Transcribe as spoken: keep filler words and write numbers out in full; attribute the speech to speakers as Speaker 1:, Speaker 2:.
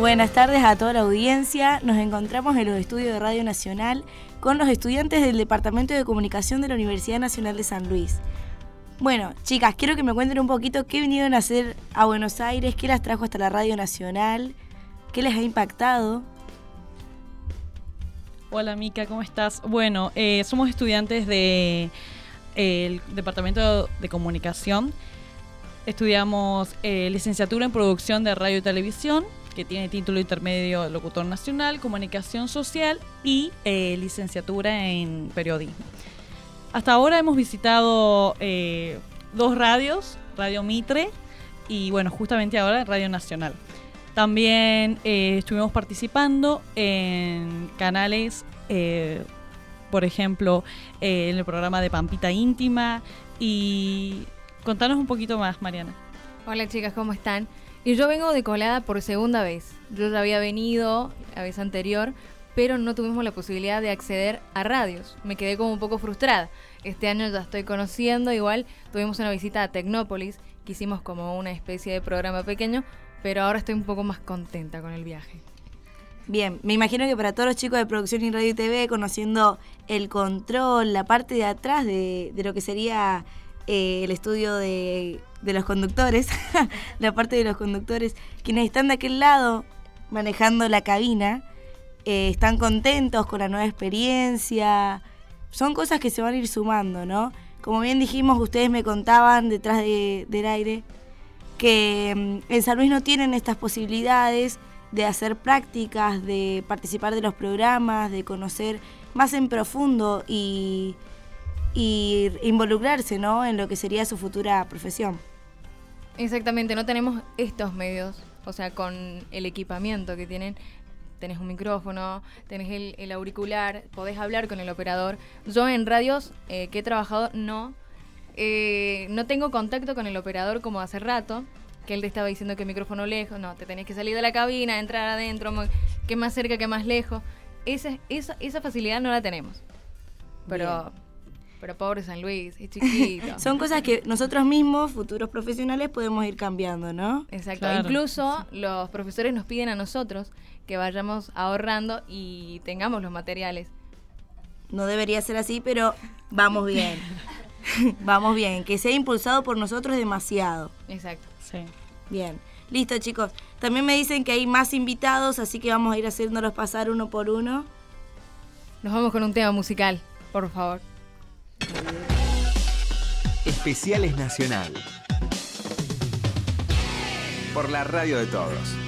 Speaker 1: Buenas tardes a toda la audiencia. Nos encontramos en los estudios de Radio Nacional con los estudiantes del Departamento de Comunicación de la Universidad Nacional de San Luis. Bueno, chicas, quiero que me cuenten un poquito qué vinieron a hacer a Buenos Aires, qué las trajo hasta la Radio Nacional, qué les ha impactado.
Speaker 2: Hola Mica, ¿cómo estás? Bueno, eh, somos estudiantes del de, Departamento de Comunicación. Estudiamos eh, licenciatura en Producción de Radio y Televisión, que tiene título intermedio Locutor Nacional, Comunicación Social y eh, licenciatura en Periodismo. Hasta ahora hemos visitado eh, dos radios, Radio Mitre y bueno, justamente ahora Radio Nacional. También eh, estuvimos participando en canales, eh, por ejemplo, eh, en el programa de Pampita Íntima. Y contanos un poquito más, Mariana.
Speaker 3: Hola chicas, ¿cómo están? Y yo vengo de colada por segunda vez. Yo ya había venido la vez anterior, pero no tuvimos la posibilidad de acceder a radios. Me quedé como un poco frustrada. Este año ya estoy conociendo, igual tuvimos una visita a Tecnópolis, que hicimos como una especie de programa pequeño, pero ahora estoy un poco más contenta con el viaje.
Speaker 1: Bien, me imagino que para todos los chicos de producción y radio y T V, conociendo el control, la parte de atrás de, de lo que sería eh, el estudio de, de los conductores, la parte de los conductores, quienes están de aquel lado manejando la cabina, eh, están contentos con la nueva experiencia. Son cosas que se van a ir sumando, ¿no? Como bien dijimos, ustedes me contaban detrás de, del aire que en San Luis no tienen estas posibilidades de hacer prácticas, de participar de los programas, de conocer más en profundo y, y involucrarse, ¿no?, en lo que sería su futura profesión.
Speaker 3: Exactamente, no tenemos estos medios, o sea, con el equipamiento que tienen. Tenés un micrófono, tenés el, el auricular, podés hablar con el operador. Yo en radios eh, que he trabajado no... Eh, no tengo contacto con el operador como hace rato, que él te estaba diciendo que el micrófono lejos, no, te tenés que salir de la cabina, entrar adentro, que más cerca, que más lejos. Esa, esa, esa facilidad no la tenemos. Pero, pero pobre San Luis, es chiquito.
Speaker 1: Son cosas que nosotros mismos, futuros profesionales, podemos ir cambiando, ¿no?
Speaker 3: Exacto.
Speaker 2: Claro.
Speaker 3: Incluso los profesores nos piden a nosotros que vayamos ahorrando y tengamos los materiales.
Speaker 1: No debería ser así, pero vamos bien. Vamos bien, que sea impulsado por nosotros demasiado.
Speaker 3: Exacto.
Speaker 2: Sí.
Speaker 1: Bien, listo chicos. También me dicen que hay más invitados, así que vamos a ir haciéndolos pasar uno por uno.
Speaker 3: Nos vamos con un tema musical, por favor.
Speaker 4: Especiales Nacional. Por la radio de todos.